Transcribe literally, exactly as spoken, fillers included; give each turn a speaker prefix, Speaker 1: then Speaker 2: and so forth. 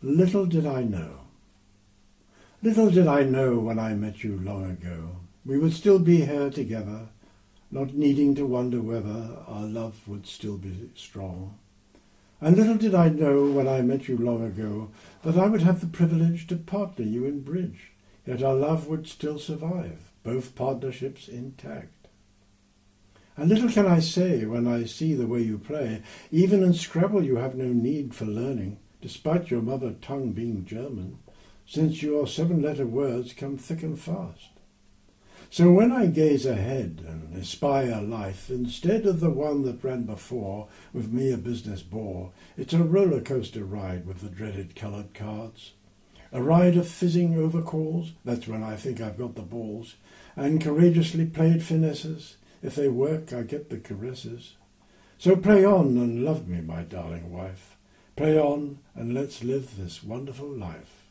Speaker 1: Little did I know. Little did I know when I met you long ago, we would still be here together, not needing to wonder whether our love would still be strong. And little did I know when I met you long ago that I would have the privilege to partner you in bridge, yet our love would still survive, both partnerships intact. And little can I say when I see the way you play. Even in Scrabble you have no need for learning, despite your mother tongue being German, since your seven-letter words come thick and fast. So when I gaze ahead and espy a life, instead of the one that ran before, with me a business bore, it's a roller coaster ride with the dreaded coloured cards. A ride of fizzing overcalls, that's when I think I've got the balls, and courageously played finesses. If they work, I get the caresses. So play on and love me, my darling wife. Play on and let's live this wonderful life.